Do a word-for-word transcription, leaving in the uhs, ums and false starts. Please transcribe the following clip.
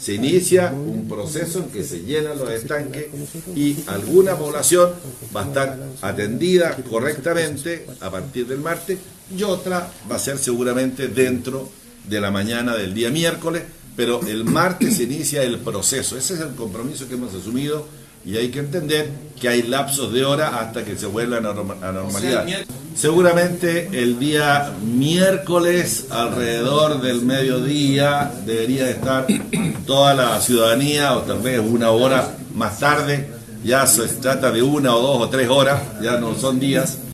se inicia un proceso en que se llenan los estanques y alguna población va a estar atendida correctamente a partir del martes y otra va a ser seguramente dentro de la mañana del día miércoles, pero el martes se inicia el proceso. Ese es el compromiso que hemos asumido y hay que entender que hay lapsos de hora hasta que se vuelva a normalidad. Seguramente el día miércoles alrededor del mediodía debería estar toda la ciudadanía, o tal vez una hora más tarde, ya se trata de una o dos o tres horas, ya no son días.